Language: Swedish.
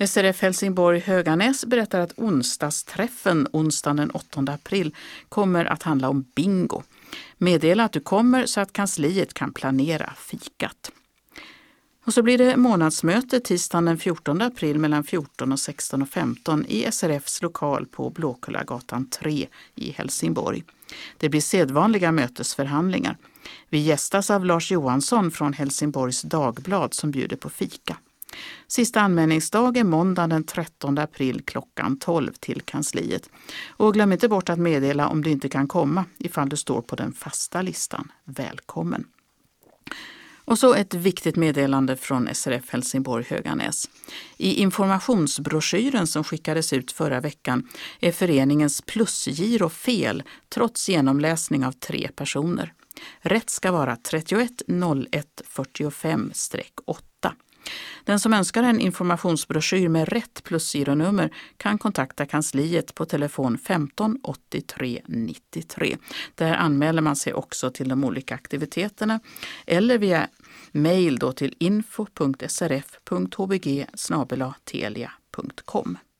SRF Helsingborg Höganäs berättar att onsdagsträffen onsdagen den 8 april kommer att handla om bingo. Meddela att du kommer så att kansliet kan planera fikat. Och så blir det månadsmöte tisdagen den 14 april mellan 14 och 16:15 i SRFs lokal på Blåkullagatan 3 i Helsingborg. Det blir sedvanliga mötesförhandlingar. Vi gästas av Lars Johansson från Helsingborgs Dagblad som bjuder på fika. Sista anmälningsdag är måndag den 13 april klockan 12 till kansliet. Och glöm inte bort att meddela om du inte kan komma ifall du står på den fasta listan. Välkommen! Och så ett viktigt meddelande från SRF Helsingborg Höganäs. I informationsbroschyren som skickades ut förra veckan är föreningens plusgiro fel trots genomläsning av 3 personer. Rätt ska vara 31 01 45-8. Den som önskar en informationsbroschyr med rätt plusgironummer kan kontakta kansliet på telefon 15 83 93. Där anmäler man sig också till de olika aktiviteterna eller via mejl till info.srf.hbg@telia.com.